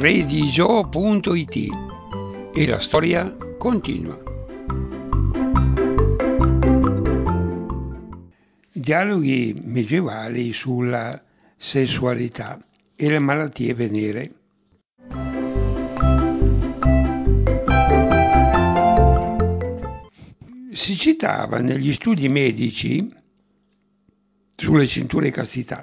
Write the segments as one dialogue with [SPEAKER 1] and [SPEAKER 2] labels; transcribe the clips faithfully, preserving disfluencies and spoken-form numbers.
[SPEAKER 1] redigio punto it e la storia continua. Dialoghi medievali sulla sessualità e le malattie venere. Si citava negli studi medici sulle cinture di castità.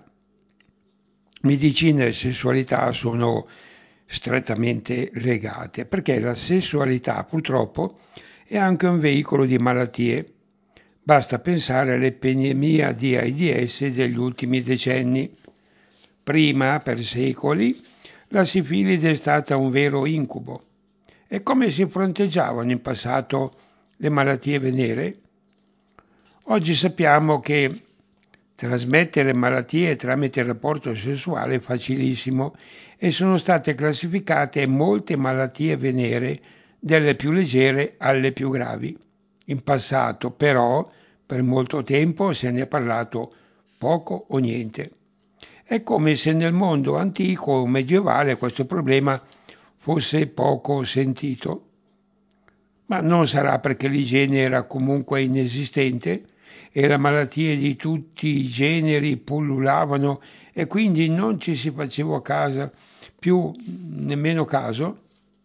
[SPEAKER 1] Medicina e sessualità sono strettamente legate, perché la sessualità purtroppo è anche un veicolo di malattie. Basta pensare all'epidemia di AIDS degli ultimi decenni. Prima, per secoli, la sifilide è stata un vero incubo. E come si fronteggiavano in passato le malattie venere? Oggi sappiamo che trasmettere malattie tramite il rapporto sessuale è facilissimo e sono state classificate molte malattie venere, dalle più leggere alle più gravi. In passato, però, per molto tempo se ne è parlato poco o niente. È come se nel mondo antico o medievale questo problema fosse poco sentito. Ma non sarà perché l'igiene era comunque inesistente e le malattie di tutti i generi pullulavano e quindi non ci si faceva caso, più nemmeno caso?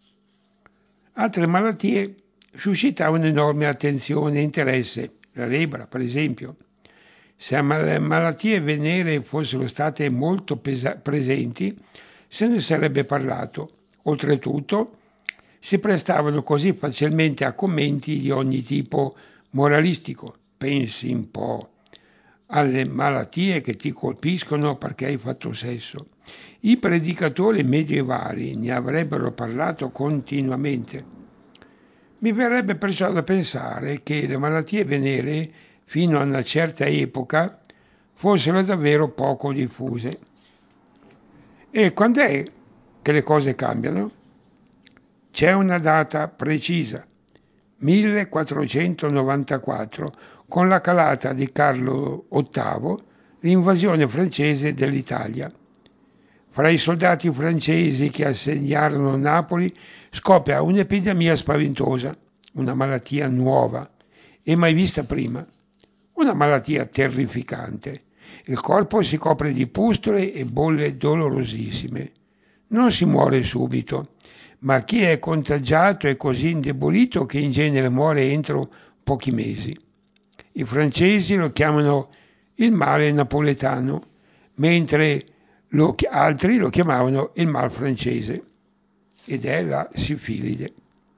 [SPEAKER 1] Altre malattie suscitavano enorme attenzione e interesse, la lebbra per esempio. Se le malattie venere fossero state molto pesa- presenti, se ne sarebbe parlato. Oltretutto, si prestavano così facilmente a commenti di ogni tipo moralistico. Pensi un po' alle malattie che ti colpiscono perché hai fatto sesso. I predicatori medievali ne avrebbero parlato continuamente. Mi verrebbe perciò da pensare che le malattie venere, fino a una certa epoca, fossero davvero poco diffuse. E quando è che le cose cambiano? C'è una data precisa, millequattrocentonovantaquattro, con la calata di Carlo ottavo, l'invasione francese dell'Italia. Fra i soldati francesi che assediarono Napoli scoppia un'epidemia spaventosa, una malattia nuova e mai vista prima, una malattia terrificante. Il corpo si copre di pustole e bolle dolorosissime. Non si muore subito, ma chi è contagiato è così indebolito che in genere muore entro pochi mesi. I francesi lo chiamano il male napoletano, mentre lo, altri lo chiamavano il mal francese, ed è la sifilide.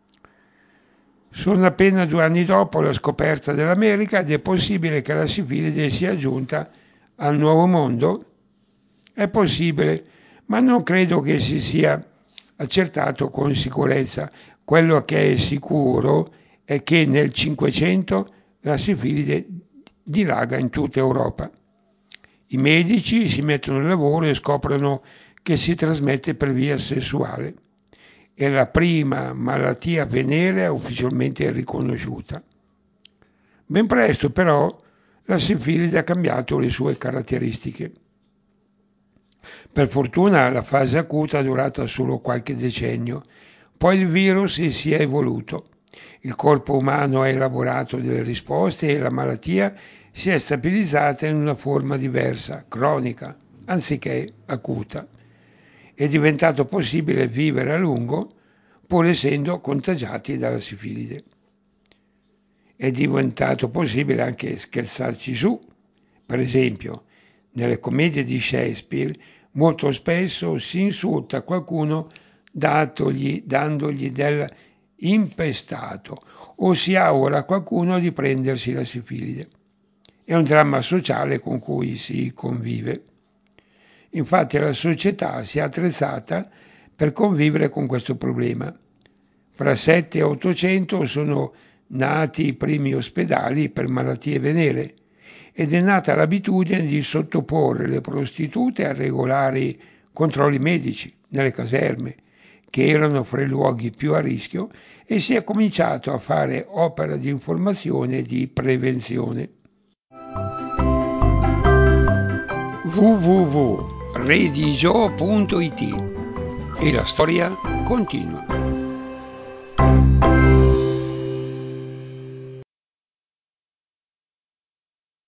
[SPEAKER 1] Sono appena due anni dopo la scoperta dell'America ed è possibile che la sifilide sia giunta al Nuovo Mondo? È possibile, ma non credo che si sia accertato con sicurezza. Quello che è sicuro è che nel Cinquecento la sifilide dilaga in tutta Europa. I medici si mettono al lavoro e scoprono che si trasmette per via sessuale. È la prima malattia venerea ufficialmente riconosciuta. Ben presto però la sifilide ha cambiato le sue caratteristiche. Per fortuna la fase acuta è durata solo qualche decennio, poi il virus si è evoluto. Il corpo umano ha elaborato delle risposte e la malattia si è stabilizzata in una forma diversa, cronica, anziché acuta. È diventato possibile vivere a lungo, pur essendo contagiati dalla sifilide. È diventato possibile anche scherzarci su. Per esempio, nelle commedie di Shakespeare molto spesso si insulta qualcuno datogli, dandogli del impestato o si augura a qualcuno di prendersi la sifilide. È un dramma sociale con cui si convive. Infatti la società si è attrezzata per convivere con questo problema. Fra sette e ottocento sono nati i primi ospedali per malattie venere ed è nata l'abitudine di sottoporre le prostitute a regolari controlli medici nelle caserme, che erano fra i luoghi più a rischio, e si è cominciato a fare opera di informazione e di prevenzione. w w w punto redigio punto it e la storia continua.